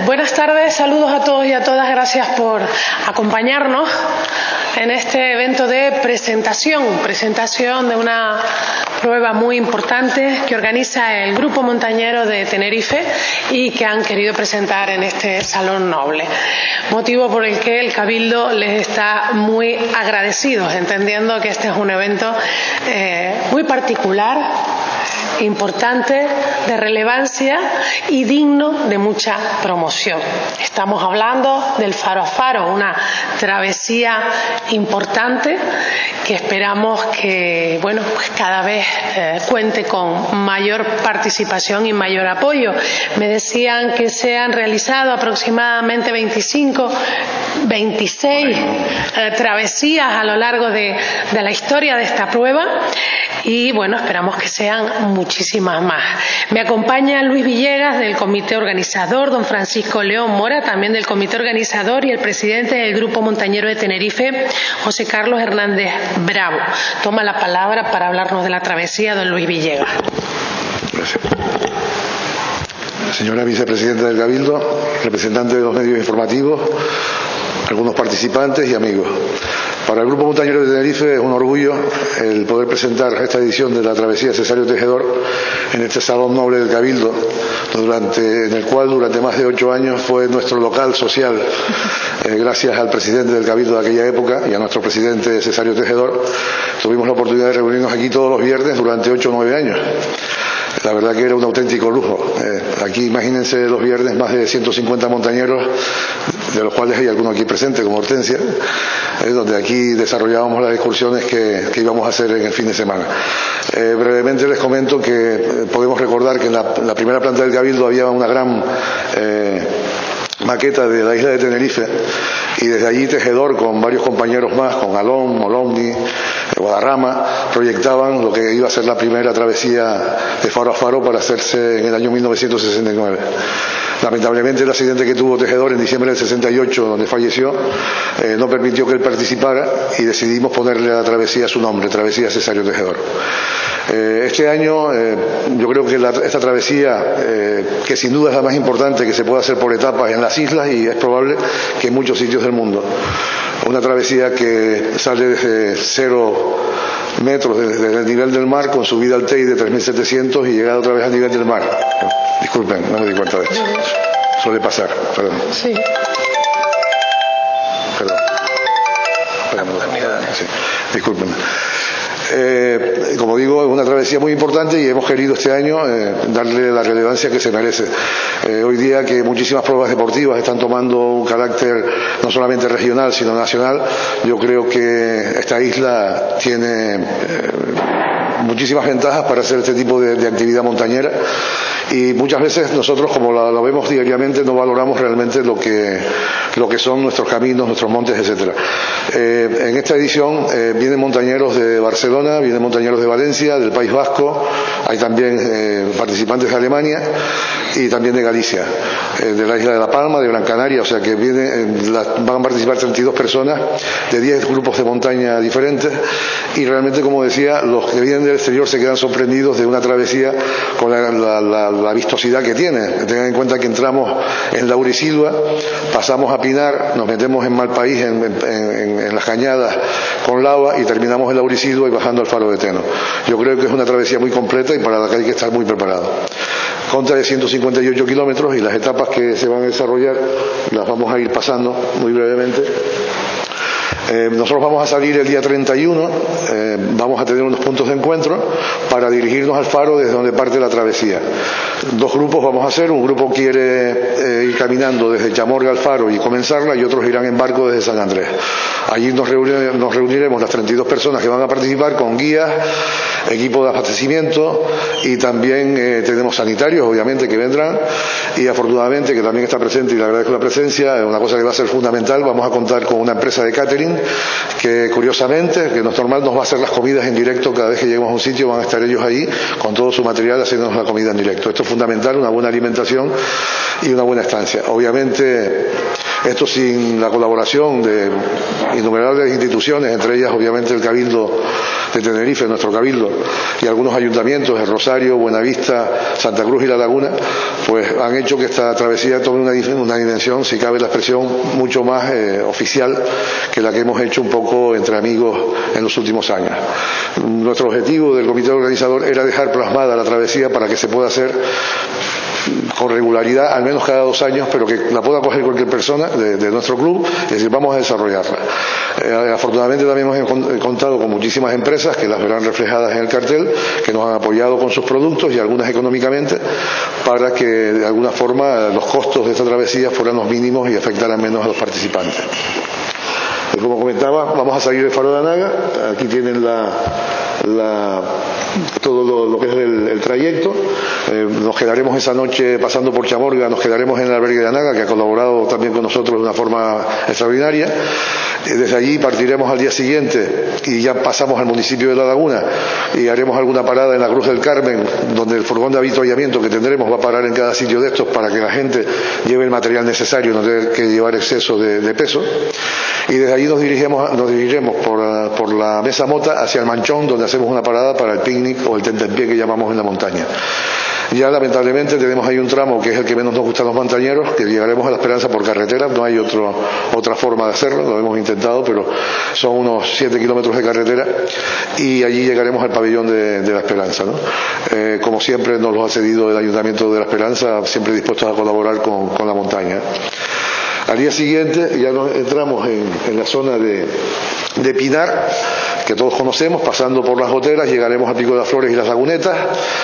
Buenas tardes, saludos a todos y a todas. Gracias por acompañarnos en este evento de presentación de una prueba muy importante que organiza el Grupo Montañero de Tenerife y que han querido presentar en este Salón Noble. Motivo por el que el Cabildo les está muy agradecido, entendiendo que este es un evento muy particular, importante, de relevancia y digno de mucha promoción. Estamos hablando del Faro a Faro, una travesía importante que esperamos que pues cada vez cuente con mayor participación y mayor apoyo. Me decían que se han realizado aproximadamente 26 travesías a lo largo de la historia de esta prueba y bueno, esperamos que sean muchísimas más. Me acompaña Luis Villegas del comité organizador, don Francisco León Mora también del comité organizador y el presidente del Grupo Montañero de Tenerife, José Carlos Hernández Bravo. Toma la palabra para hablarnos de la travesía don Luis Villegas. Gracias. Señora vicepresidenta del Cabildo, representante de los medios informativos, algunos participantes y amigos. Para el Grupo Montañero de Tenerife es un orgullo el poder presentar esta edición de la travesía Cesario Tejedor en este Salón Noble del Cabildo, en el cual durante más de 8 años fue nuestro local social, gracias al presidente del Cabildo de aquella época y a nuestro presidente Cesario Tejedor. Tuvimos la oportunidad de reunirnos aquí todos los viernes durante 8 o 9 años. La verdad que era un auténtico lujo. Aquí imagínense los viernes más de 150 montañeros, de los cuales hay algunos aquí presentes, como Hortensia, donde aquí desarrollábamos las excursiones que íbamos a hacer en el fin de semana. Brevemente les comento que podemos recordar que en la primera planta del Cabildo había una gran maqueta de la isla de Tenerife y desde allí Tejedor con varios compañeros más, con Alón, Molomni, Guadarrama, proyectaban lo que iba a ser la primera travesía de Faro a Faro para hacerse en el año 1969. Lamentablemente el accidente que tuvo Tejedor en diciembre del 68, donde falleció, no permitió que él participara y decidimos ponerle a la travesía su nombre, Travesía Cesario Tejedor. Este año yo creo que esta travesía, que sin duda es la más importante que se puede hacer por etapas en las islas y es probable que en muchos sitios del mundo. Una travesía que sale desde 0 metros, desde el nivel del mar, con subida al TEI de 3.700 y llegada otra vez al nivel del mar. Disculpen, no me di cuenta de esto. Suele pasar, perdón. Sí. Perdón. Sí, discúlpenme. Como digo, es una travesía muy importante y hemos querido este año darle la relevancia que se merece. Hoy día que muchísimas pruebas deportivas están tomando un carácter no solamente regional sino nacional, yo creo que esta isla tiene muchísimas ventajas para hacer este tipo de actividad montañera y muchas veces nosotros, como lo vemos diariamente, no valoramos realmente lo que son nuestros caminos, nuestros montes, etcétera. En esta edición vienen montañeros de Barcelona, vienen montañeros de Valencia, del País Vasco, hay también participantes de Alemania y también de Galicia, de la isla de La Palma, de Gran Canaria, o sea que van a participar 32 personas de 10 grupos de montaña diferentes y realmente, como decía, los que vienen del exterior se quedan sorprendidos de una travesía con la vistosidad que tiene. Tengan en cuenta que entramos en Laurisilva, pasamos a Pinar, nos metemos en Malpaís, en las cañadas con lava y terminamos en Laurisilva y bajando al Faro de Teno. Yo creo que es una travesía muy completa y para la que hay que estar muy preparado. Consta de 158 kilómetros y las etapas que se van a desarrollar las vamos a ir pasando muy brevemente. Nosotros vamos a salir el día 31, vamos a tener unos puntos de encuentro para dirigirnos al faro desde donde parte la travesía. 2 grupos vamos a hacer, un grupo quiere ir caminando desde Chamorga al faro y comenzarla y otros irán en barco desde San Andrés. Allí nos reuniremos las 32 personas que van a participar con guías, equipo de abastecimiento y también tenemos sanitarios, obviamente, que vendrán y afortunadamente, que también está presente y le agradezco la presencia, es una cosa que va a ser fundamental, vamos a contar con una empresa de catering que curiosamente, que normal nos va a hacer las comidas en directo cada vez que lleguemos a un sitio, van a estar ellos ahí con todo su material haciéndonos la comida en directo. Esto es fundamental, una buena alimentación y una buena estancia. Obviamente esto sin la colaboración de innumerables instituciones, entre ellas obviamente el Cabildo de Tenerife, nuestro cabildo, y algunos ayuntamientos de Rosario, Buenavista, Santa Cruz y La Laguna, pues han hecho que esta travesía tome una dimensión, si cabe la expresión, mucho más oficial que la que hemos hecho un poco entre amigos en los últimos años. Nuestro objetivo del comité organizador era dejar plasmada la travesía para que se pueda hacer con regularidad, al menos cada 2 años, pero que la pueda coger cualquier persona de nuestro club, es decir, vamos a desarrollarla. Afortunadamente también hemos contado con muchísimas empresas que las verán reflejadas en el cartel, que nos han apoyado con sus productos y algunas económicamente, para que de alguna forma los costos de esta travesía fueran los mínimos y afectaran menos a los participantes. Como comentaba, vamos a salir del Faro de Anaga. Aquí tienen todo lo que es el trayecto. Nos quedaremos esa noche pasando por Chamorga, nos quedaremos en el albergue de Anaga, que ha colaborado también con nosotros de una forma extraordinaria. Desde allí partiremos al día siguiente y ya pasamos al municipio de La Laguna y haremos alguna parada en la Cruz del Carmen, donde el furgón de avituallamiento que tendremos va a parar en cada sitio de estos para que la gente lleve el material necesario, no tenga que llevar exceso de peso. Y desde allí nos dirigiremos por la Mesa Mota hacia el Manchón, donde hacemos una parada para el picnic o el tentempié que llamamos en la montaña. Ya lamentablemente tenemos ahí un tramo que es el que menos nos gusta a los montañeros, que llegaremos a La Esperanza por carretera, no hay otra forma de hacerlo, lo hemos intentado, pero son unos 7 kilómetros de carretera y allí llegaremos al pabellón de La Esperanza, ¿no? Como siempre nos lo ha cedido el Ayuntamiento de La Esperanza, siempre dispuestos a colaborar con la montaña. Al día siguiente ya nos entramos en la zona de Pinar, que todos conocemos, pasando por las goteras, llegaremos a Pico de las Flores y las Lagunetas,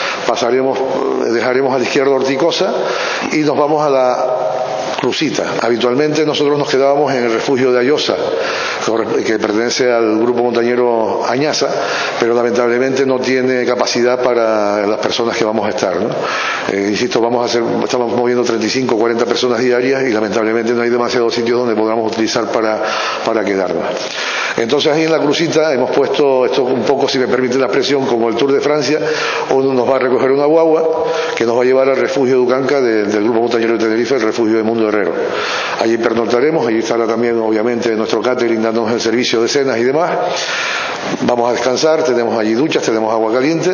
dejaremos a la izquierda Horticosa y nos vamos a la Crucita. Habitualmente nosotros nos quedábamos en el refugio de Ayosa, que pertenece al grupo montañero Añaza, pero lamentablemente no tiene capacidad para las personas que vamos a estar, ¿no? Insisto, estamos moviendo 35 o 40 personas diarias y lamentablemente no hay demasiados sitios donde podamos utilizar para quedarnos. Entonces ahí en la Crucita hemos puesto esto un poco, si me permite la expresión, como el Tour de Francia. Uno nos va a recoger una guagua que nos va a llevar al refugio de Ucanca del Grupo Montañero de Tenerife, el refugio de Mundo Herrero. Allí pernoctaremos, allí estará también obviamente nuestro catering dándonos el servicio de cenas y demás. Vamos a descansar, tenemos allí duchas, tenemos agua caliente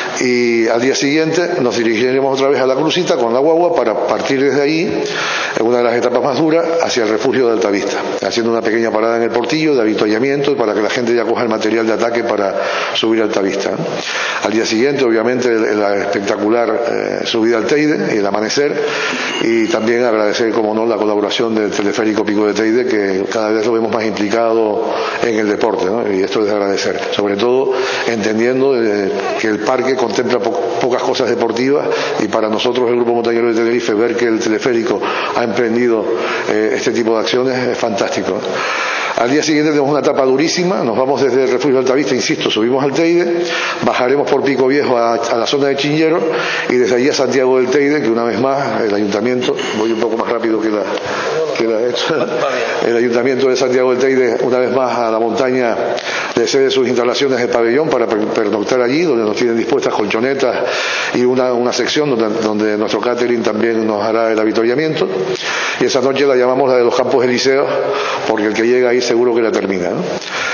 y al día siguiente nos dirigiremos otra vez a la Crucita con la guagua para partir desde ahí, en una de las etapas más duras, hacia el refugio de Altavista, haciendo una pequeña parada en el portillo de avituallamiento para que la gente ya coja el material de ataque para subir a Altavista. Al día siguiente, obviamente, la espectacular subida al Teide y el amanecer, y también agradecer, como no, la colaboración del teleférico Pico de Teide, que cada vez lo vemos más implicado en el deporte, ¿no? Y esto es de agradecer, sobre todo entendiendo que el parque contempla pocas cosas deportivas y para nosotros el Grupo Montañero de Tenerife ver que el teleférico ha emprendido este tipo de acciones es fantástico. Al día siguiente tenemos una etapa durísima, nos vamos desde el refugio de Altavista, insisto, subimos al Teide, bajaremos por Pico Viejo a la zona de Chinllero y desde allí a Santiago del Teide, que una vez más el ayuntamiento, voy un poco más rápido que la he hecho, el ayuntamiento de Santiago del Teide una vez más a la montaña le cede sus instalaciones de pabellón para pernoctar allí, donde nos tienen dispuestas colchonetas y una sección donde nuestro catering también nos hará el avituallamiento, y esa noche la llamamos la de los Campos Elíseos porque el que llega ahí seguro que la termina, ¿no?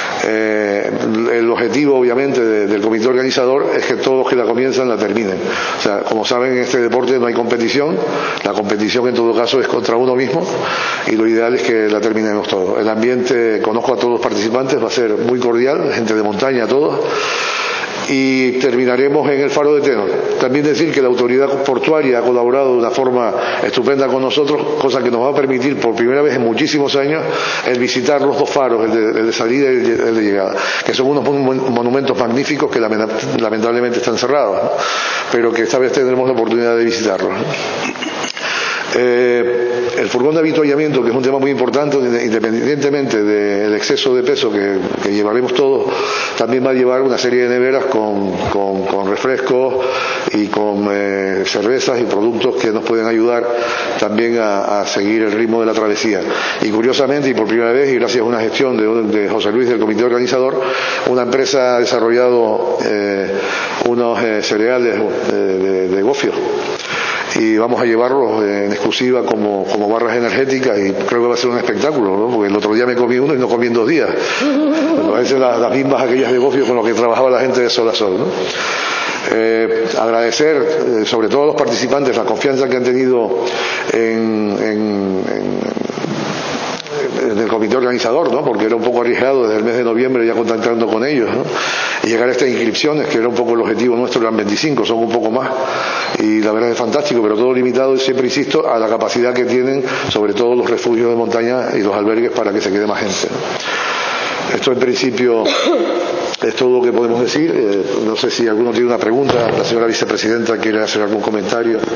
El objetivo obviamente del comité organizador es que todos los que la comienzan la terminen. O sea, como saben, en este deporte no hay competición, la competición en todo caso es contra uno mismo y lo ideal es que la terminemos todos. El ambiente, conozco a todos los participantes, va a ser muy cordial, gente de montaña, todos, y terminaremos en el Faro de Tenor. También decir que la autoridad portuaria ha colaborado de una forma estupenda con nosotros, cosa que nos va a permitir por primera vez en muchísimos años el visitar los dos faros, el de salida y el de llegada, que son unos monumentos magníficos que lamentablemente están cerrados, ¿no? Pero que esta vez tendremos la oportunidad de visitarlos, ¿no? El furgón de avituallamiento, que es un tema muy importante, independientemente del exceso de peso que llevaremos todos, también va a llevar una serie de neveras con refrescos y con cervezas y productos que nos pueden ayudar también a seguir el ritmo de la travesía. Y curiosamente, y por primera vez, y gracias a una gestión de José Luis del comité organizador, una empresa ha desarrollado unos cereales de gofio. y vamos a llevarlos en exclusiva como barras energéticas, y creo que va a ser un espectáculo, ¿no? Porque el otro día me comí uno y no comí en 2 días. Me parecen las mismas aquellas de gofio con los que trabajaba la gente de Sol a Sol, ¿no? Agradecer sobre todo a los participantes la confianza que han tenido en el comité organizador, ¿no? Porque era un poco arriesgado desde el mes de noviembre ya contactando con ellos, ¿no? Y llegar a estas inscripciones, que era un poco el objetivo nuestro, eran 25, son un poco más, y la verdad es fantástico, pero todo limitado, y siempre insisto, a la capacidad que tienen sobre todo los refugios de montaña y los albergues para que se quede más gente, ¿no? Esto en principio es todo lo que podemos decir. No sé si alguno tiene una pregunta. La señora vicepresidenta quiere hacer algún comentario.